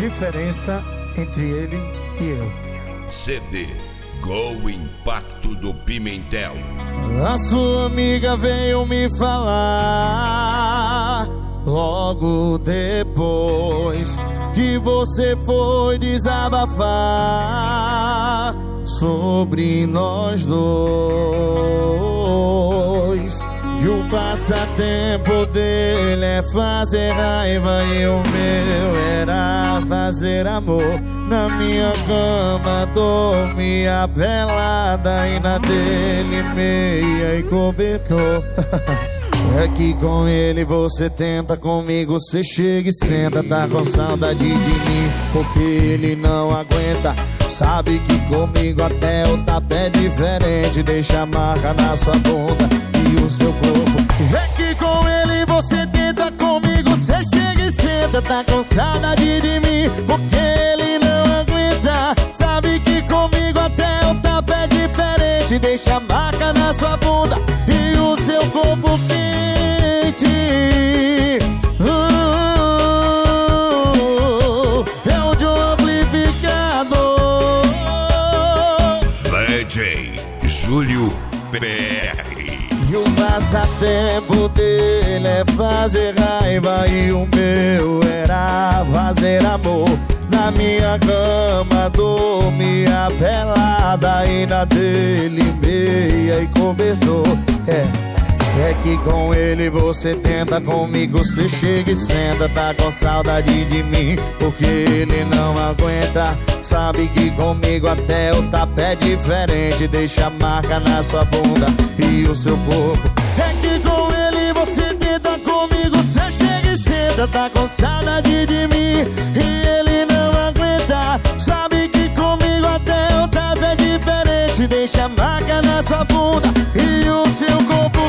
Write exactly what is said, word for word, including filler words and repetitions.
diferença entre ele e eu. C D Go Impacto do Pimentel. A sua amiga veio me falar logo depois que você foi desabafar sobre nós dois. E o passatempo dele é fazer raiva e o meu era fazer amor. Na minha cama dormia pelada e na dele meia e cobertor. É que com ele você tenta, comigo você chega e senta. Tá com saudade de mim porque ele não aguenta. Sabe que comigo até o tapa é diferente. Deixa a marca na sua bunda e o seu corpo. É que com ele você tenta, comigo você chega e senta. Tá com saudade de mim porque ele não aguenta. Sabe que comigo até o tapa é diferente. Deixa a marca na sua bunda e o seu corpo quente. uh, É o de um amplificador. D J Júlio P R. E o passatempo dele é fazer raiva e o meu era fazer amor. Na minha cama dormia pelada e na dele meia e cobertor. É, é que com ele você tenta, comigo você chega e senta. Tá com saudade de mim porque ele não aguenta. Sabe que comigo até o tapa é diferente. Deixa a marca na sua bunda e o seu corpo. É que com ele você tenta, comigo você chega e senta. Tá com saudade de mim e ele não aguenta. Sabe que comigo até o tapa é diferente. Deixa a marca na sua bunda e o seu corpo